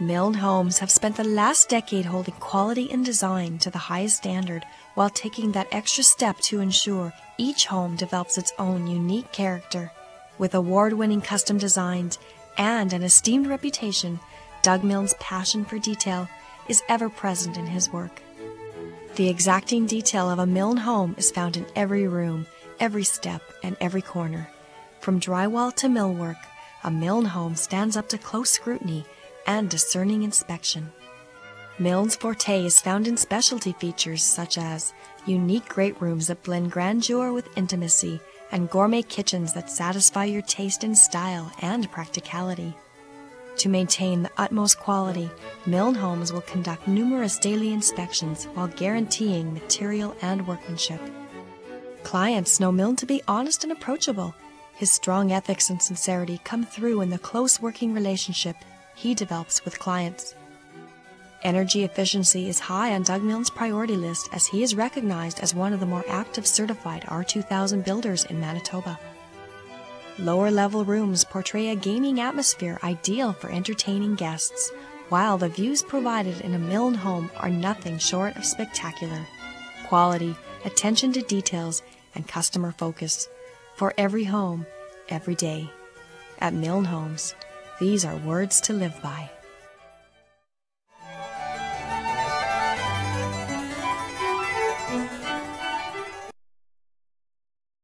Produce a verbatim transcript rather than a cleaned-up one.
Milne Homes have spent the last decade holding quality and design to the highest standard while taking that extra step to ensure each home develops its own unique character. With award-winning custom designs and an esteemed reputation, Doug Milne's passion for detail is ever present in his work. The exacting detail of a Milne home is found in every room, every step, and every corner. From drywall to millwork, a Milne home stands up to close scrutiny and discerning inspection. Milne's forte is found in specialty features such as unique great rooms that blend grandeur with intimacy and gourmet kitchens that satisfy your taste in style and practicality. To maintain the utmost quality, Milne Homes will conduct numerous daily inspections while guaranteeing material and workmanship. Clients know Milne to be honest and approachable. His strong ethics and sincerity come through in the close working relationship he develops with clients. Energy efficiency is high on Doug Milne's priority list as he is recognized as one of the more active certified R two thousand builders in Manitoba. Lower-level rooms portray a gaming atmosphere ideal for entertaining guests, while the views provided in a Milne home are nothing short of spectacular. Quality, attention to details, and customer focus for every home, every day. At Milne Homes, these are words to live by.